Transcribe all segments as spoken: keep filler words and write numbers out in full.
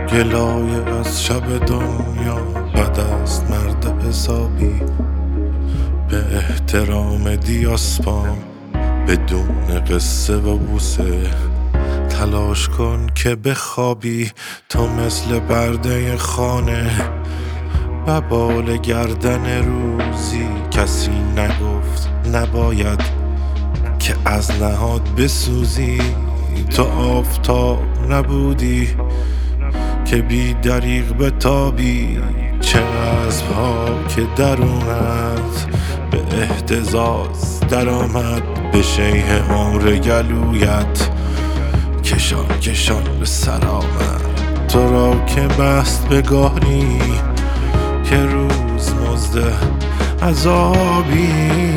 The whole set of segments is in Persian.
گلایه از شب دنیا بد است مرد حسابی. به احترام دیاسپام بدون قصه و بوسه تلاش کن که بخوابی تو مثل برده خانه. و بال گردن روزی کسی نگفت نباید که از نهاد بسوزی. تو آفتاب نبودی که بی دریغ بتابی. چه اسب‌ها که درونت به اهتزاز در آمد به شیه عمر گلویت کشان کشان به سر آمد. تو را که بست به گاری که روز مزد عذابی.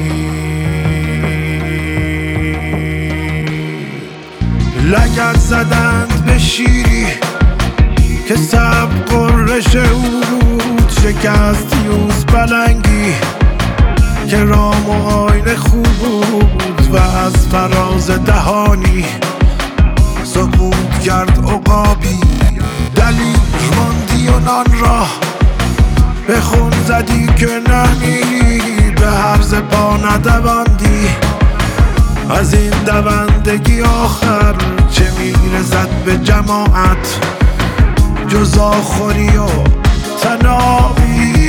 لگد زدند به شیری که سب قرش او بود. شکست یوز پلنگی که رام و آینه خوب بود و از فراز دهانی سکوت کرد عقابی. دلیل ماندی و نان را به خون زدی که نمیری. به هرز پا ندواندی از این دوندگی آخر چه میرسد به جماعت جز آخوری و تنابی.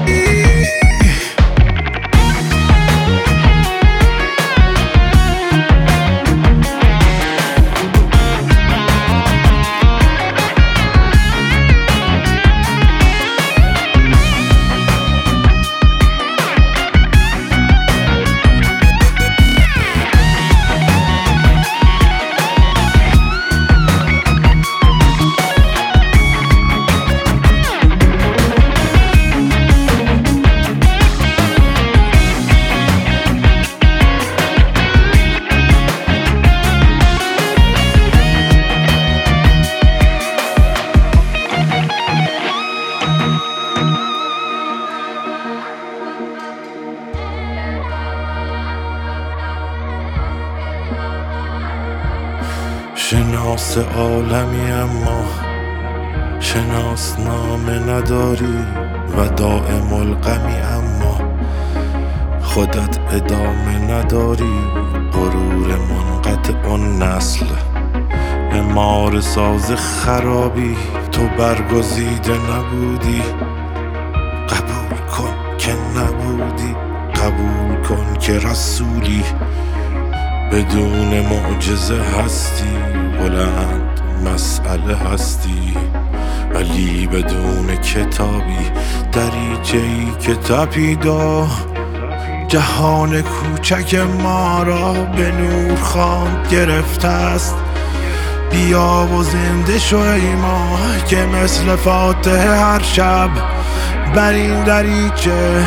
شناس عالمی اما شناس نامه نداری و دائم الغمی اما خودت ادامه نداری. غرور منقطع النسل معمار ساز خرابی. تو برگزیده نبودی قبول کن که نبودی. قبول کن که رسولی بدون معجزه هستی. بلند مسئله هستی ولی بدون کتابی. دریچه‌ای که تپیدا جهان کوچک ما را به نور خواند گرفته است. بیا و زنده شو ای ما که مثل فاتحه هر شب بر این دریچه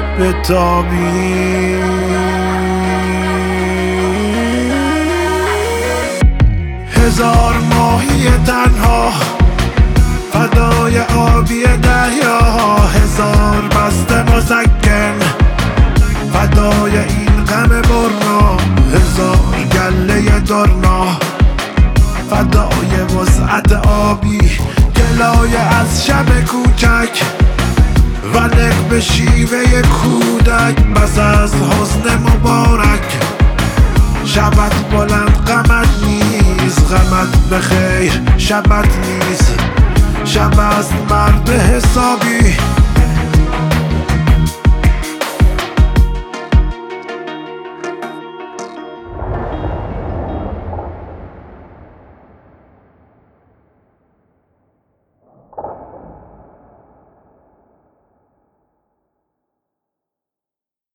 بتابی. هزار ماهی تنها فدای آبی دریا. هزار بسته مسکن فدای این غم برنا. هزار گله درنا فدای وسعت آبی. گلایه از شب کوچک و نق به شیوه کودک. بس از حسن مبارک شبت بلند غمت نیست. غمت به خیر شبت نیست. شب است مرد حسابی.